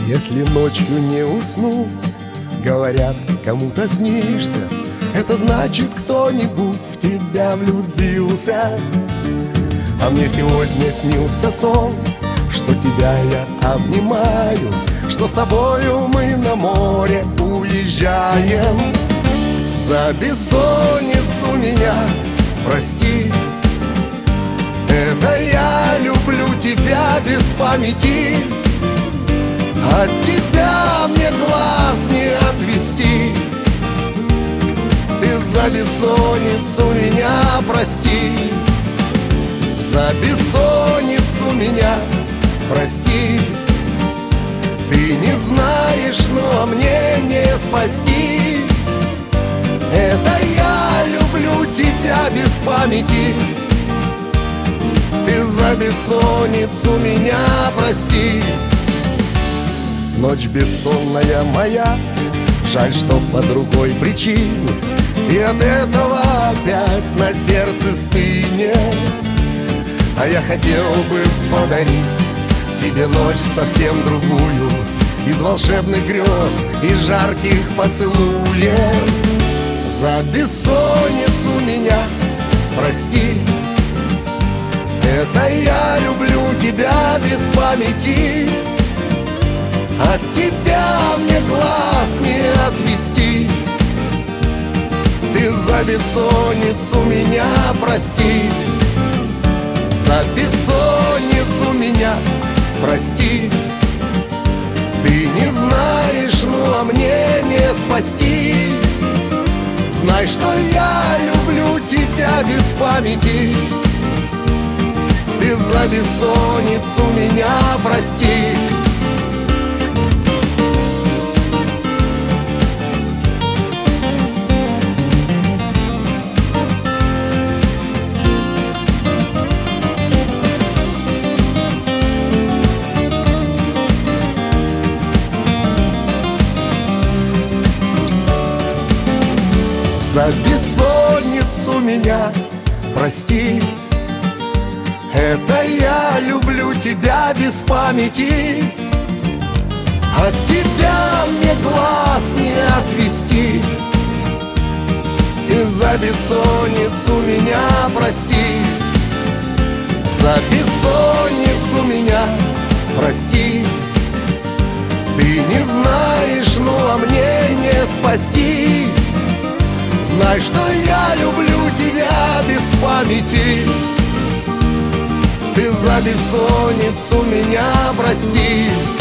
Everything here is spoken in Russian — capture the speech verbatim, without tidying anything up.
Если ночью не уснуть, говорят, кому-то снишься, это значит, кто-нибудь в тебя влюбился. А мне сегодня снился сон, что тебя я обнимаю, что с тобою мы на море уезжаем. За бессонницу меня прости, это я люблю тебя без памяти. От тебя мне глаз не отвести. Ты за бессонницу меня прости, за бессонницу меня прости. Ты не знаешь, но мне не спастись. Это я люблю тебя без памяти. Ты за бессонницу меня прости. Ночь бессонная моя, жаль, что под рукой причины, и от этого опять на сердце стынет. А я хотел бы подарить тебе ночь совсем другую, из волшебных грез и жарких поцелуев. За бессонницу меня прости, это я люблю тебя без памяти. От тебя мне глаз не отвести. Ты за бессонницу меня прости, за бессонницу меня прости. Ты не знаешь, ну а мне не спастись. Знай, что я люблю тебя без памяти. Ты за бессонницу меня прости. За бессонницу меня прости, это я люблю тебя без памяти. От тебя мне глаз не отвести. Ты за бессонницу меня прости, за бессонницу меня прости. Ты не знаешь, ну а мне не спастись. Знай, что я люблю тебя без памяти. Ты за бессонницу меня прости.